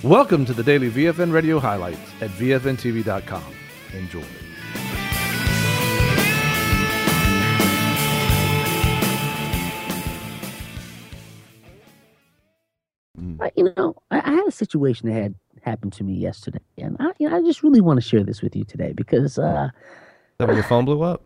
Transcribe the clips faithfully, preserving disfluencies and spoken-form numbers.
Welcome to the daily V F N Radio highlights at V F N T V dot com. Enjoy. I, you know, I, I had a situation that had happened to me yesterday, and I, you know, I just really want to share this with you today because uh, that when your phone blew up.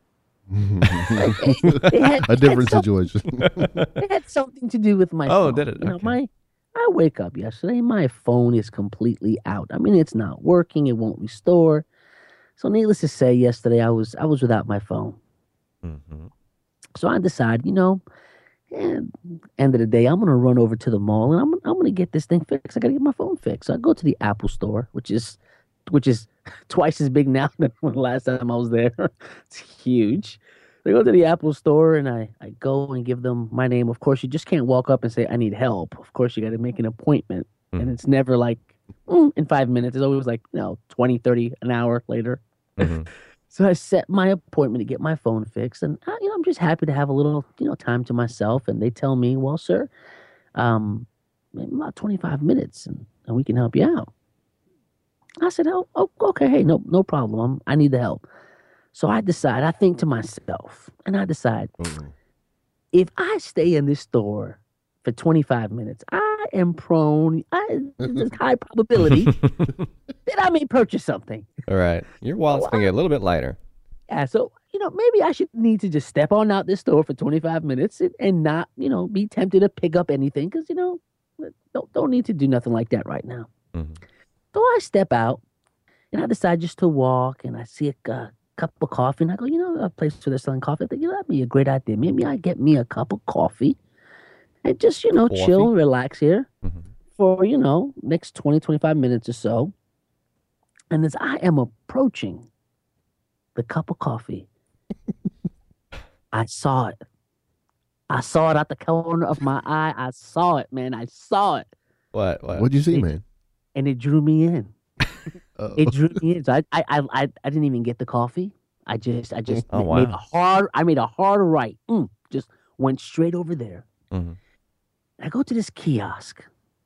it, it had, a different it had situation. It had something to do with my Oh, phone. did it? You know, Okay. my I wake up yesterday, my phone is completely out. I mean, it's not working. It won't restore. So, needless to say, yesterday I was I was without my phone. Mm-hmm. So I decided, you know, and end of the day, I'm gonna run over to the mall and I'm I'm gonna get this thing fixed. I gotta get my phone fixed. So I go to the Apple store, which is which is twice as big now than when the last time I was there. It's huge. I go to the Apple store and I, I go and give them my name. Of course, you just can't walk up and say, I need help. Of course, you got to make an appointment. Mhm. And it's never like mm, in five minutes. It's always like, you know, twenty, thirty, an hour later. Mhm. So I set my appointment to get my phone fixed. And, uh, you know, I'm just happy to have a little, you know, time to myself. And they tell me, well, sir, um, in about twenty-five minutes and, and we can help you out. I said, oh, oh okay. Hey, no, no problem. I'm, I need the help. So I decide, I think to myself, and I decide, Mhm. if I stay in this store for twenty-five minutes, I am prone, I, there's high probability that I may purchase something. All right. Your wallet's going to get a little bit lighter. Yeah, so, you know, maybe I should need to just step on out this store for twenty-five minutes and, and not, you know, be tempted to pick up anything because, you know, don't, don't need to do nothing like that right now. Mhm. So I step out and I decide just to walk and I see a uh, cup of coffee and I go, you know, a place where they're selling coffee. I think, you know, that'd be a great idea. Maybe I get me a cup of coffee and just, you know, Coffee? chill and relax here Mhm. for, you know, next twenty, twenty-five minutes or so. And as I am approaching the cup of coffee, I saw it. I saw it out the corner of my eye. I saw it, man. I saw it. What? What? What'd you see, It- man? And it drew me in. Uh-oh. It drew me in. So I, I, I, I I didn't even get the coffee. I just, I just Oh, ma- made wow. a hard. I made a hard right. Mm, just went straight over there. Mhm. I go to this kiosk,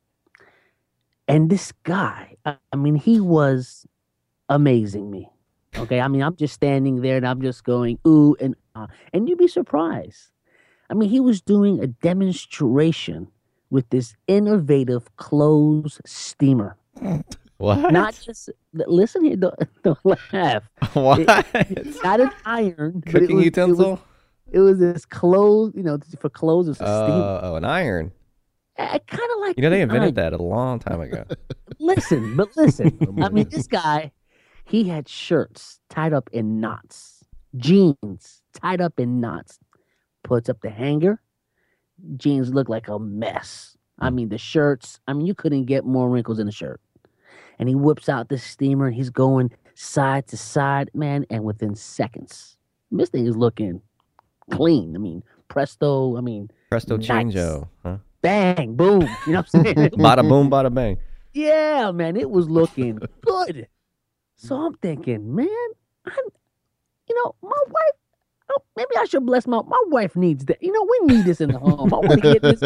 and this guy. I, I mean, he was amazing me. Okay, I mean, I'm just standing there, and I'm just going ooh and ah, and you'd be surprised. I mean, he was doing a demonstration with this innovative clothes steamer. What? Not just listen here. Don't, don't laugh. What? It's not an iron. but it Cooking was- utensil? It was, it was this clothes, you know, for clothes. It was a Uh, steamer. oh, an iron. I kind of like. You know, they an invented iron. that a long time ago. Listen, but listen. I mean, this guy, he had shirts tied up in knots, jeans tied up in knots. Puts up the hanger. Jeans look like a mess. I mean, the shirts. I mean, you couldn't get more wrinkles in a shirt. And he whips out this steamer and he's going side to side, man. And within seconds, this thing is looking clean. I mean, presto. I mean, Presto Nice. changeo. Huh? bang, boom. You know what I'm saying? Bada boom, bada bang. Yeah, man, it was looking good. So I'm thinking, man, I'm, you know, my wife. Oh, maybe I should bless my my wife needs that. You know, we need this in the home. I want to get this.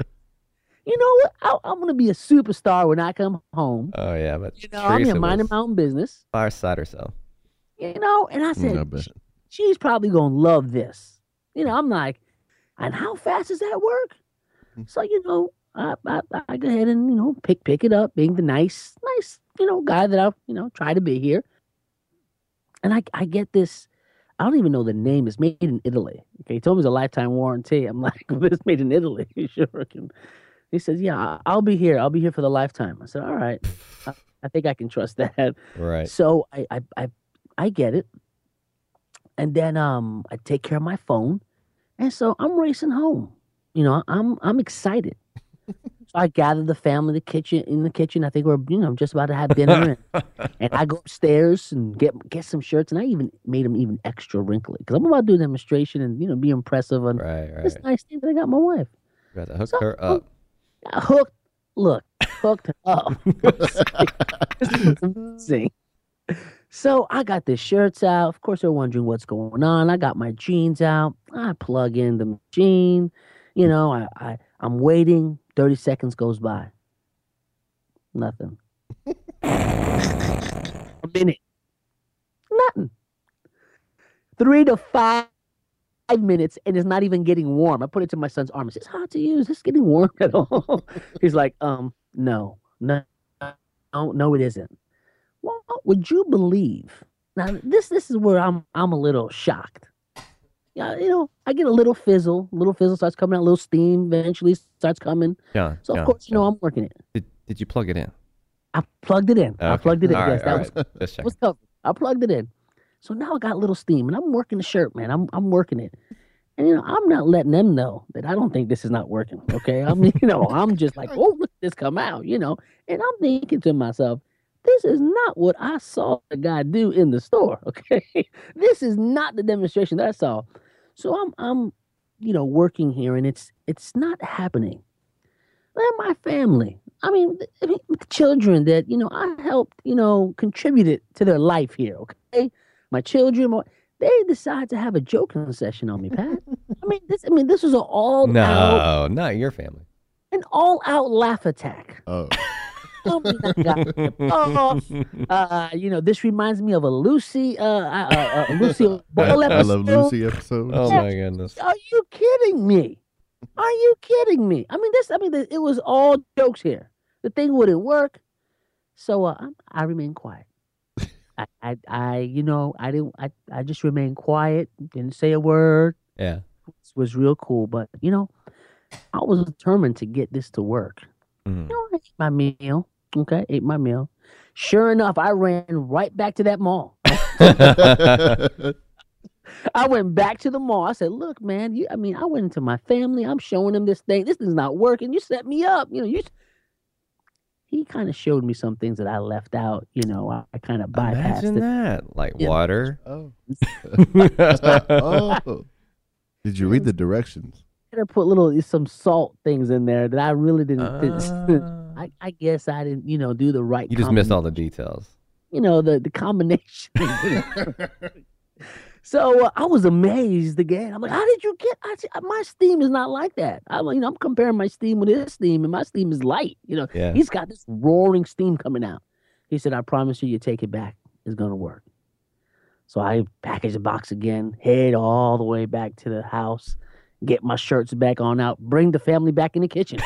You know what? I, I'm gonna be a superstar when I come home. Oh, yeah, but You know, I'm here Teresa minding was my own business. fireside herself. You know, and I Mm, I said, bet. "Sh- she's probably gonna love this. You know, I'm like, and how fast does that work? So you know, I, I I go ahead and you know pick pick it up, being the nice nice you know guy that I you know try to be here. And I I get this. I don't even know the name. It's made in Italy. Okay, he told me it's a lifetime warranty. I'm like, well, it's made in Italy. You sure can? He says, yeah, I- I'll be here. I'll be here for the lifetime. I said, all right. I, I think I can trust that. Right. So I, I I I get it. And then um I take care of my phone. And so I'm racing home. You know, I'm I'm excited. So I gather the family in the kitchen in the kitchen. I think we're you know just about to have dinner and, and I go upstairs and get get some shirts and I even made them even extra wrinkly because I'm about to do a demonstration and you know be impressive on Right, this right. nice thing that I got my wife. You got to hook So- her up. I hooked look, hooked up. This is amazing. So I got the shirts out. Of course, they're wondering what's going on. I got my jeans out. I plug in the machine. You know, I, I I'm waiting. Thirty seconds goes by. Nothing. A minute. Nothing. Three to five minutes, and it's not even getting warm. I put it to my son's arm. Is this hot to use? Is this getting warm at all? He's like, um, no, no, no, no, it isn't. Well, would you believe? Now, this this is where I'm I'm a little shocked. Yeah, you know, I get a little fizzle. Little fizzle starts coming out. A little steam eventually starts coming. John, So, of John, course, you know, John. I'm working it. Did, did you plug it in? I plugged it in. I Okay. plugged it in. All yes, right, that all was right. Just checking. was covered. I plugged it in. So now I got a little steam, and I'm working the shirt, man. I'm I'm working it, and you know I'm not letting them know that I don't think this is not working. Okay, I mean, you know, I'm just like, oh, look at this come out, you know, and I'm thinking to myself, this is not what I saw the guy do in the store. Okay, this is not the demonstration that I saw. So I'm I'm, you know, working here, and it's it's not happening. They're my family. I mean, the, I mean, the children that, you know, I helped, you know, contributed to their life here, okay? My children, my, they decide to have a joking session on me, Pat. I mean, this I mean, this was an all out No, not your family. an all out laugh attack. Oh. I mean, I got ripped off. Uh, you know, this reminds me of a Lucy, uh, uh, uh, uh Lucy I, Boyle I episode. love Lucy episode. Oh Yeah. my goodness. Are you kidding me? Are you kidding me? I mean, this. I mean, it was all jokes here. The thing wouldn't work, so uh, I, I remained quiet. I, I, I, you know, I didn't. I, I just remained quiet. Didn't say a word. Yeah. It was real cool, but you know, I was determined to get this to work. Mhm. You know, I ate my meal. Okay, ate my meal. Sure enough, I ran right back to that mall. I went back to the mall. I said, "Look, man. You, I mean, I went into my family. I'm showing them this thing. This is not working. You set me up. You know, you." He kind of showed me some things that I left out. You know, I, I kind of bypassed Imagine it. that. Like Yeah. water. Oh. Oh. Did you read the directions? I had to put little some salt things in there that I really didn't. didn't- Ah. I, I guess I didn't, you know, do the right. You just missed combina- all the details. You know, the the combination. So uh, I was amazed again. I'm like, how did you get? I, said, my steam is not like that. I'm, you know, I'm comparing my steam with his steam, and my steam is light. You know, Yeah. he's got this roaring steam coming out. He said, "I promise you, you take it back. It's gonna work." So I package the box again, head all the way back to the house, get my shirts back on out, bring the family back in the kitchen.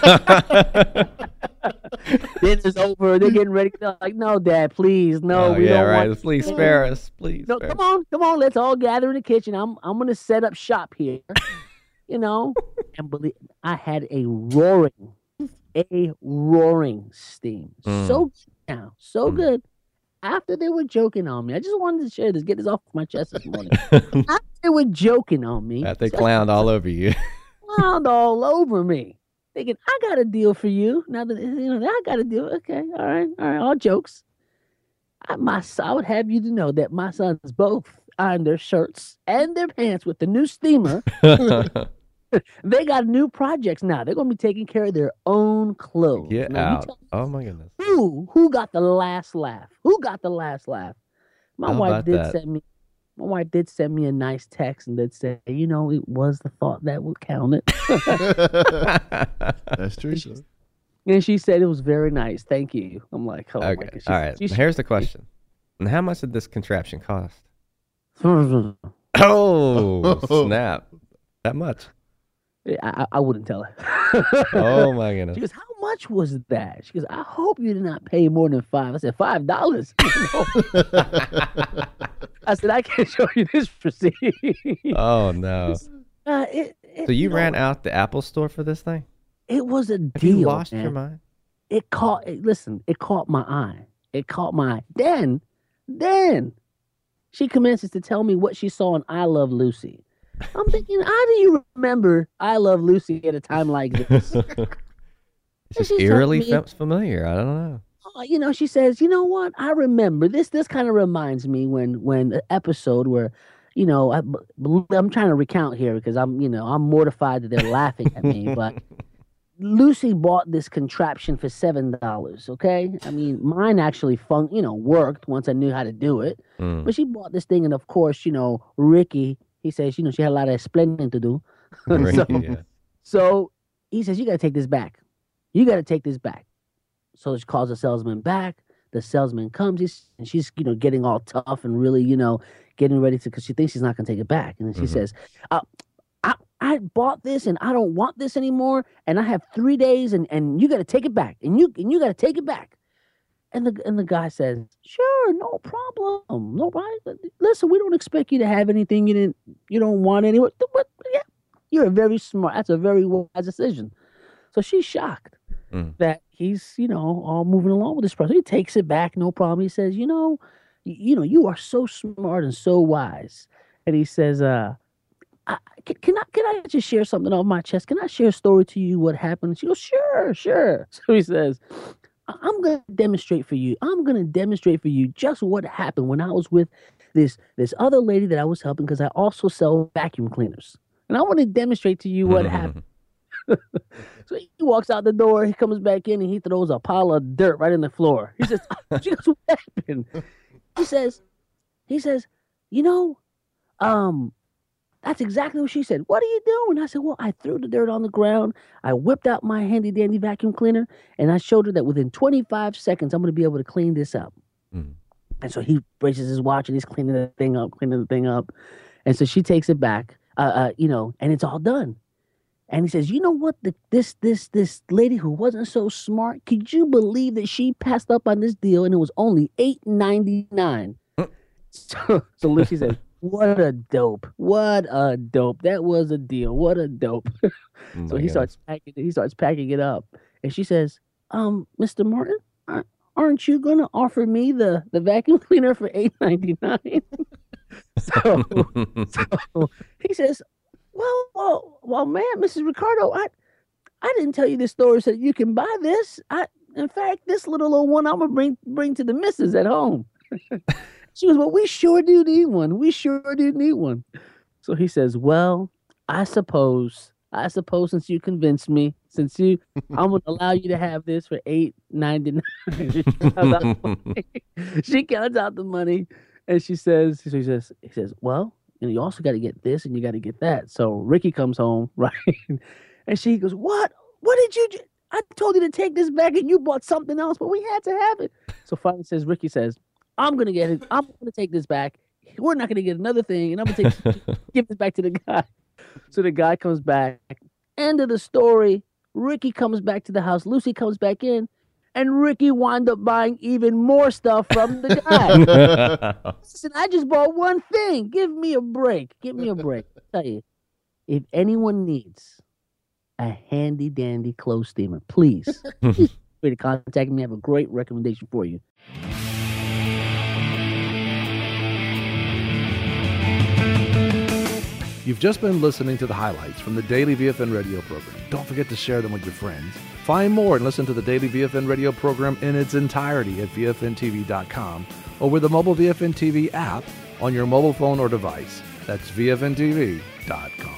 Dinner's over. They're getting ready. They're like, "No, Dad, please, no, oh, we yeah, don't right. want." Please spare us. Please. No, spare come us. on, come on. Let's all gather in the kitchen. I'm I'm gonna set up shop here. You know, and believe I had a roaring, a roaring steam. Mm. So good now, so Mm. good. After they were joking on me, I just wanted to share this, get this off my chest this morning. After they were joking on me, That they just clowned all over you. clowned all over me, thinking I got a deal for you. Now that you know, I got a deal. Okay, all right, all right, all jokes. I, my, I would have you to know that my sons both ironed their shirts and their pants with the new steamer. They got new projects now. They're gonna be taking care of their own clothes. Get Now, you out. tell me Oh my goodness. Who who got the last laugh? Who got the last laugh? My How wife about did that? send me. My wife did send me a nice text and did say, you know, it was the thought that would count it. That's true. sir. And she said it was very nice. Thank you. I'm like, oh my Okay. gosh. All right. She- Here's the question. And how much did this contraption cost? I, Oh, snap. That much. I, I wouldn't tell her. Oh my She goodness. goes, how much was that? She goes, I hope you did not pay more than five. I said, five dollars. I said, I can't show you this receipt. Oh no. Uh, it, it, So you know, ran out the Apple store for this thing? It was a Have deal. you lost man. your mind? It caught. It, listen, it caught my eye. It caught my eye. Then, then, she commences to tell me what she saw in I Love Lucy. I'm thinking, how do you remember I Love Lucy at a time like this? It's just she's telling eerily me- fe- familiar. I don't know. Uh, you know, she says, you know what? I remember this. This kind of reminds me when when the episode where, you know, I, I'm trying to recount here because I'm, you know, I'm mortified that they're laughing at me. But Lucy bought this contraption for seven dollars. Okay, I mean, mine actually fun, you know, worked once I knew how to do it. Mm. But she bought this thing, and of course, you know, Ricky, he says, you know, she had a lot of explaining to do. Right, so, yeah. so he says, you got to take this back. You got to take this back. so she calls the salesman back. The salesman comes, he's, and she's, you know, getting all tough and really, you know, getting ready to, because she thinks she's not going to take it back. And then she mm-hmm. says, uh, I, I bought this and I don't want this anymore. And I have three days and, and you got to take it back. And you and you got to take it back. And the and the guy says, sure, no problem. No problem. Listen, we don't expect you to have anything you didn't, you don't want anyway. But yeah, you're a very smart, that's a very wise decision. So she's shocked mm. that he's, you know, all moving along with this person. He takes it back, no problem. He says, you know, you, you know, you are so smart and so wise. And he says, uh, I, can, can I can I just share something off my chest? Can I share a story to you? What happened? She goes, sure, sure. So he says, I'm going to demonstrate for you. I'm going to demonstrate for you just what happened when I was with this this other lady that I was helping, because I also sell vacuum cleaners. And I want to demonstrate to you what happened. So he walks out the door. He comes back in and he throws a pile of dirt right in the floor. He says, she goes, what happened? He says, he says, you know, um, that's exactly what she said. What are you doing? I said, well, I threw the dirt on the ground. I whipped out my handy dandy vacuum cleaner and I showed her that within twenty-five seconds, I'm going to be able to clean this up. Mm. And so he braces his watch and he's cleaning the thing up, cleaning the thing up. And so she takes it back, uh, uh, you know, and it's all done. And he says, you know what? The, this this this lady who wasn't so smart, could you believe that she passed up on this deal and it was only eight ninety-nine? so, so Lucy said, what a dope. What a dope. That was a deal. What a dope. so he goodness. starts packing he starts packing it up. And she says, um, Mister Martin, aren't you going to offer me the, the vacuum cleaner for eight ninety-nine? so, so he says, well, well, well, man, Missus Ricardo, I I didn't tell you this story so that you can buy this. I in fact, this little old one I'm gonna bring bring to the missus at home. She goes, well, we sure do need one. We sure do need one. So he says, well, I suppose, I suppose since you convinced me, since you, I'm going to allow you to have this for eight ninety-nine. She counts out the money and she says, she says, he says, well, you know, you also got to get this and you got to get that. So Ricky comes home, right? And she goes, what? What did you do? I told you to take this back and you bought something else, but we had to have it. So finally says, Ricky says, I'm gonna get it. I'm gonna take this back. We're not gonna get another thing, and I'm gonna take give this back to the guy. So the guy comes back. End of the story. Ricky comes back to the house. Lucy comes back in, and Ricky wound up buying even more stuff from the guy. Listen, I just bought one thing. Give me a break. Give me a break. I'll tell you, if anyone needs a handy dandy clothes steamer, please feel free to contact me. I have a great recommendation for you. You've just been listening to the highlights from the Daily V F N Radio program. Don't forget to share them with your friends. Find more and listen to the Daily V F N Radio program in its entirety at V F N T V dot com or with the mobile V F N T V app on your mobile phone or device. That's V F N T V dot com.